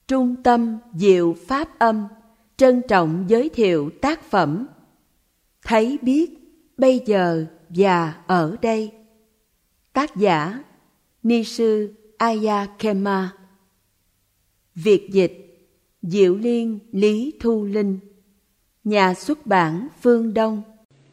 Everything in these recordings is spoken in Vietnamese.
Trung tâm Diệu Pháp Âm trân trọng giới thiệu tác phẩm Thấy biết bây giờ và ở đây. Tác giả Ni sư Ayakema. Việt dịch Diệu Liên Lý Thu Linh. Nhà xuất bản Phương Đông.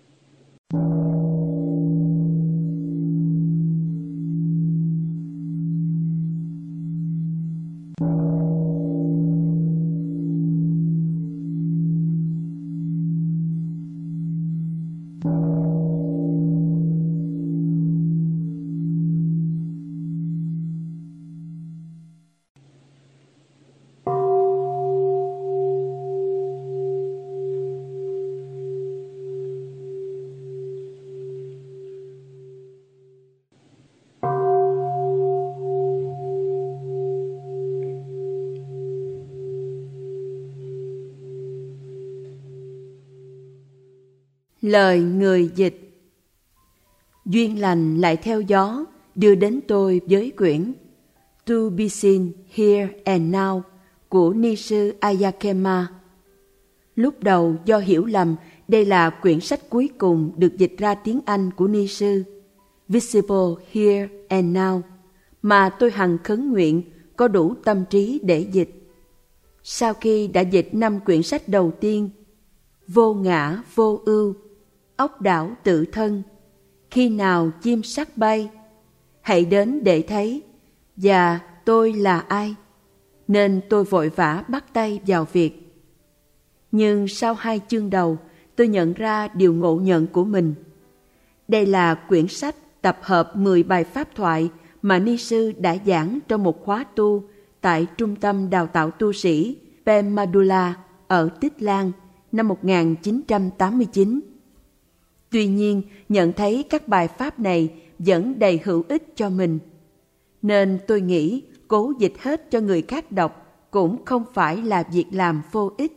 Lời người dịch. Duyên lành lại theo gió đưa đến tôi với quyển To Be Seen Here and Now của Ni sư Ayakema. Lúc đầu do hiểu lầm đây là quyển sách cuối cùng được dịch ra tiếng Anh của Ni sư, Visible Here and Now, mà tôi hằng khấn nguyện có đủ tâm trí để dịch. Sau khi đã dịch 5 quyển sách đầu tiên, Vô ngã vô ưu, Ốc đảo tự thân, Khi nào chim sắt bay, Hãy đến để thấy, và Tôi là ai, nên tôi vội vã bắt tay vào việc. Nhưng sau 2 chương đầu, tôi nhận ra điều ngộ nhận của mình. Đây là quyển sách tập hợp 10 bài pháp thoại mà Ni sư đã giảng trong một khóa tu tại Trung tâm Đào tạo Tu sĩ Pemadula ở Tích Lan năm 1989. Tuy nhiên, nhận thấy các bài pháp này vẫn đầy hữu ích cho mình, nên tôi nghĩ cố dịch hết cho người khác đọc cũng không phải là việc làm vô ích.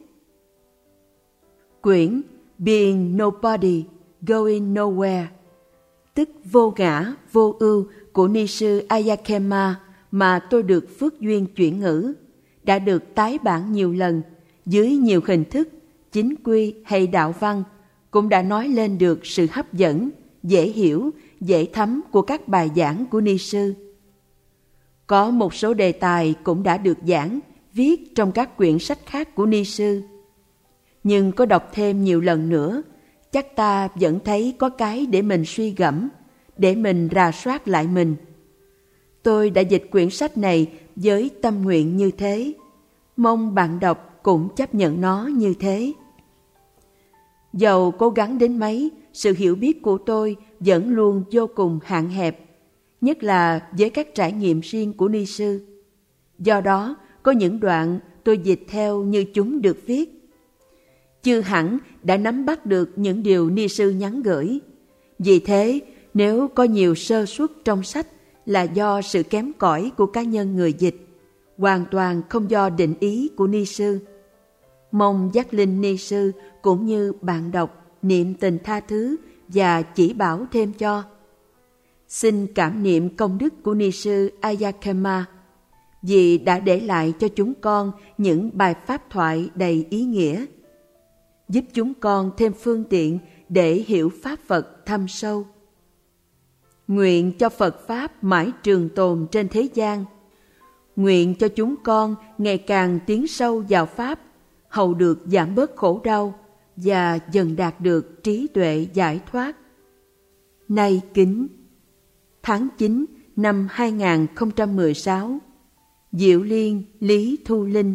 Quyển Being Nobody, Going Nowhere, tức vô ngã, vô ưu của Ni sư Ayakema mà tôi được phước duyên chuyển ngữ, đã được tái bản nhiều lần dưới nhiều hình thức, chính quy hay đạo văn, cũng đã nói lên được sự hấp dẫn, dễ hiểu, dễ thấm của các bài giảng của Ni sư. Có một số đề tài cũng đã được giảng, viết trong các quyển sách khác của Ni sư. Nhưng có đọc thêm nhiều lần nữa, chắc ta vẫn thấy có cái để mình suy gẫm, để mình rà soát lại mình. Tôi đã dịch quyển sách này với tâm nguyện như thế, mong bạn đọc cũng chấp nhận nó như thế. Dầu cố gắng đến mấy, sự hiểu biết của tôi vẫn luôn vô cùng hạn hẹp, nhất là với các trải nghiệm riêng của Ni sư. Do đó, có những đoạn tôi dịch theo như chúng được viết. Chưa hẳn đã nắm bắt được những điều Ni sư nhắn gửi. Vì thế, nếu có nhiều sơ suất trong sách là do sự kém cỏi của cá nhân người dịch, hoàn toàn không do định ý của Ni sư. Mong giác linh Ni sư cũng như bạn đọc niệm tình tha thứ và chỉ bảo thêm cho. Xin cảm niệm công đức của Ni sư Ayakema vì đã để lại cho chúng con những bài pháp thoại đầy ý nghĩa, giúp chúng con thêm phương tiện để hiểu pháp Phật thâm sâu. Nguyện cho Phật Pháp mãi trường tồn trên thế gian. Nguyện cho chúng con ngày càng tiến sâu vào Pháp, hầu được giảm bớt khổ đau và dần đạt được trí tuệ giải thoát. Nay kính. Tháng 9 năm 2016. Diệu Liên Lý Thu Linh.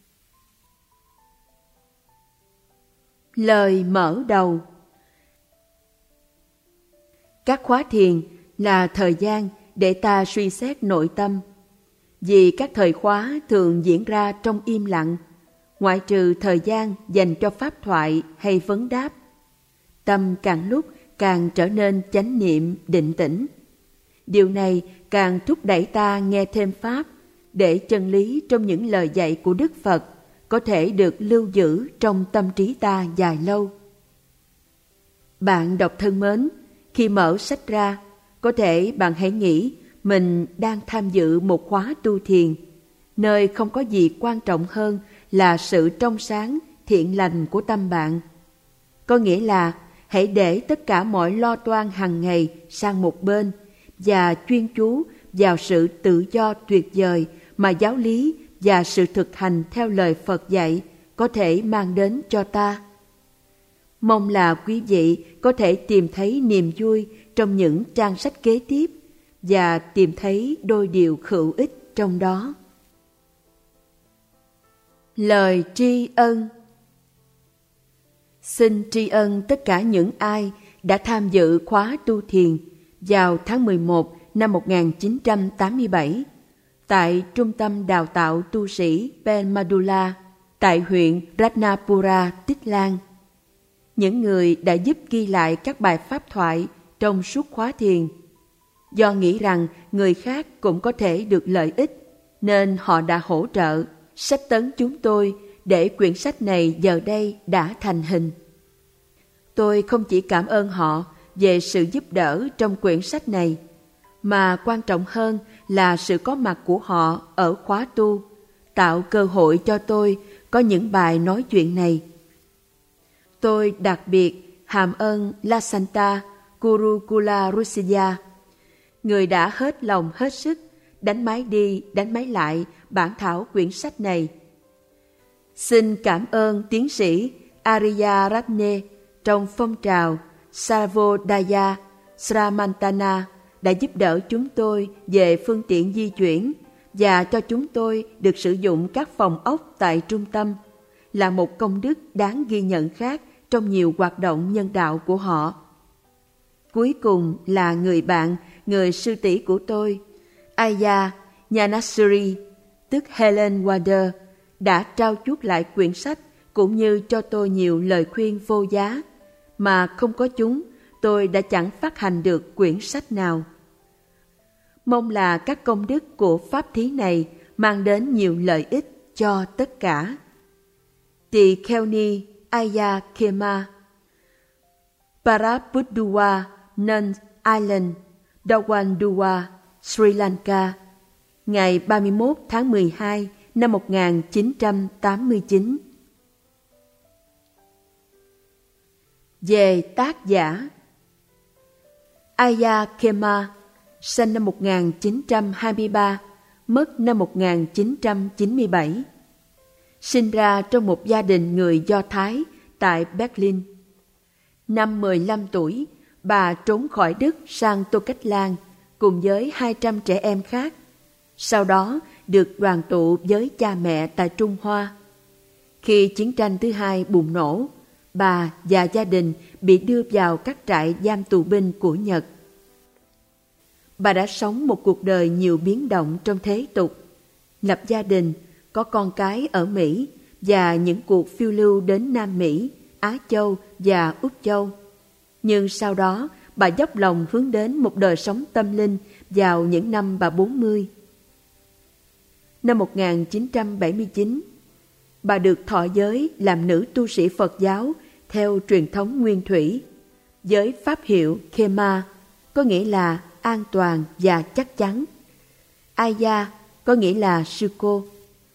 Lời mở đầu. Các khóa thiền là thời gian để ta suy xét nội tâm, vì các thời khóa thường diễn ra trong im lặng, ngoại trừ thời gian dành cho pháp thoại hay vấn đáp. Tâm càng lúc càng trở nên chánh niệm, định tĩnh. Điều này càng thúc đẩy ta nghe thêm pháp, để chân lý trong những lời dạy của Đức Phật có thể được lưu giữ trong tâm trí ta dài lâu. Bạn đọc thân mến, khi mở sách ra, có thể bạn hãy nghĩ mình đang tham dự một khóa tu thiền, nơi không có gì quan trọng hơn là sự trong sáng, thiện lành của tâm bạn. Có nghĩa là hãy để tất cả mọi lo toan hàng ngày sang một bên và chuyên chú vào sự tự do tuyệt vời mà giáo lý và sự thực hành theo lời Phật dạy có thể mang đến cho ta. Mong là quý vị có thể tìm thấy niềm vui trong những trang sách kế tiếp và tìm thấy đôi điều hữu ích trong đó. Lời tri ân. Xin tri ân tất cả những ai đã tham dự khóa tu thiền vào tháng 11 năm 1987 tại Trung tâm Đào tạo Tu sĩ Penmadula tại huyện Ratnapura, Tích Lan. Những người đã giúp ghi lại các bài pháp thoại trong suốt khóa thiền. Do nghĩ rằng người khác cũng có thể được lợi ích, nên họ đã hỗ trợ, sách tấn chúng tôi để quyển sách này giờ đây đã thành hình. Tôi không chỉ cảm ơn họ về sự giúp đỡ trong quyển sách này, mà quan trọng hơn là sự có mặt của họ ở khóa tu, tạo cơ hội cho tôi có những bài nói chuyện này. Tôi đặc biệt hàm ơn La Santa Gurukula Rusya, người đã hết lòng hết sức đánh máy đi đánh máy lại bản thảo quyển sách này. Xin cảm ơn tiến sĩ Arya Ratne trong phong trào Sarvodaya Sramantana đã giúp đỡ chúng tôi về phương tiện di chuyển và cho chúng tôi được sử dụng các phòng ốc tại trung tâm, là một công đức đáng ghi nhận khác trong nhiều hoạt động nhân đạo của họ. Cuối cùng là người bạn, người sư tỷ của tôi, Aya Nyanasuri, tức Helen Wader, đã trao chuốt lại quyển sách cũng như cho tôi nhiều lời khuyên vô giá, mà không có chúng, tôi đã chẳng phát hành được quyển sách nào. Mong là các công đức của pháp thí này mang đến nhiều lợi ích cho tất cả. Tỳ kheo ni Aya Khema, Parapudduwa Nuns Island, Dawandua, Sri Lanka, ngày 31 tháng 12 năm 1989. Về tác giả. Aya Khema sinh năm 1923, mất năm 1997. Sinh ra trong một gia đình người Do Thái tại Berlin. Năm 15 tuổi, bà trốn khỏi Đức sang Tô Cách Lan cùng với 200 trẻ em khác. Sau đó được đoàn tụ với cha mẹ tại Trung Hoa. Khi chiến tranh thứ hai bùng nổ, bà và gia đình bị đưa vào các trại giam tù binh của Nhật. Bà đã sống một cuộc đời nhiều biến động trong thế tục, lập gia đình, có con cái ở Mỹ và những cuộc phiêu lưu đến Nam Mỹ, Á Châu và Úc Châu. Nhưng sau đó, bà dốc lòng hướng đến một đời sống tâm linh vào những năm bà 40. Năm 1979, bà được thọ giới làm nữ tu sĩ Phật giáo theo truyền thống nguyên thủy, với pháp hiệu Khema, có nghĩa là an toàn và chắc chắn. Aya có nghĩa là sư cô.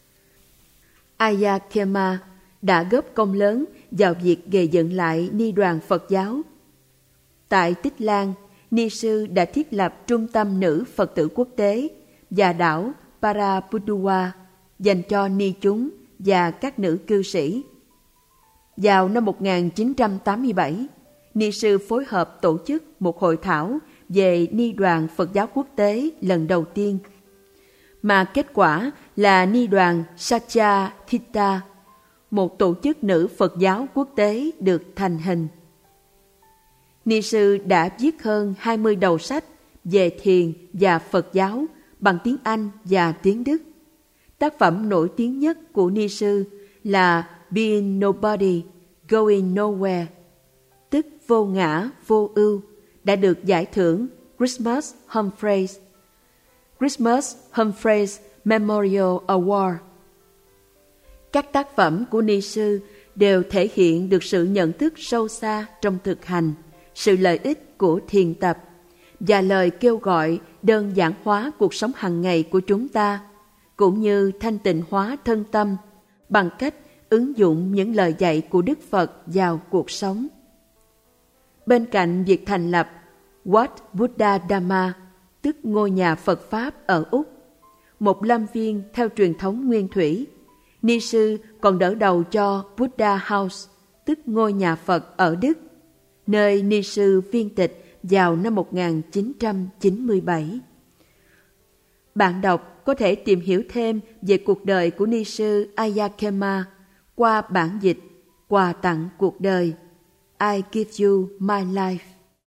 Aya Khema đã góp công lớn vào việc gây dựng lại ni đoàn Phật giáo. Tại Tích Lan, ni sư đã thiết lập trung tâm nữ Phật tử quốc tế và đảo Parapudduwa dành cho ni chúng và các nữ cư sĩ. Vào năm 1987, ni sư phối hợp tổ chức một hội thảo về ni đoàn Phật giáo quốc tế lần đầu tiên, mà kết quả là ni đoàn Satyathita, một tổ chức nữ Phật giáo quốc tế được thành hình. Ni sư đã viết hơn 20 đầu sách về thiền và Phật giáo bằng tiếng Anh và tiếng Đức. Tác phẩm nổi tiếng nhất của ni sư là Being Nobody, Going Nowhere, tức vô ngã, vô ưu, đã được giải thưởng Christmas Humphreys Memorial Award. Các tác phẩm của ni sư đều thể hiện được sự nhận thức sâu xa trong thực hành, sự lợi ích của thiền tập và lời kêu gọi đơn giản hóa cuộc sống hàng ngày của chúng ta, cũng như thanh tịnh hóa thân tâm bằng cách ứng dụng những lời dạy của Đức Phật vào cuộc sống. Bên cạnh việc thành lập Wat Buddha Dhamma, tức ngôi nhà Phật Pháp ở Úc, một lâm viên theo truyền thống nguyên thủy, ni sư còn đỡ đầu cho Buddha House, tức ngôi nhà Phật ở Đức, nơi ni sư viên tịch vào năm 1997. Bạn đọc có thể tìm hiểu thêm về cuộc đời của ni sư Ayakema qua bản dịch Quà tặng cuộc đời I Give You My Life.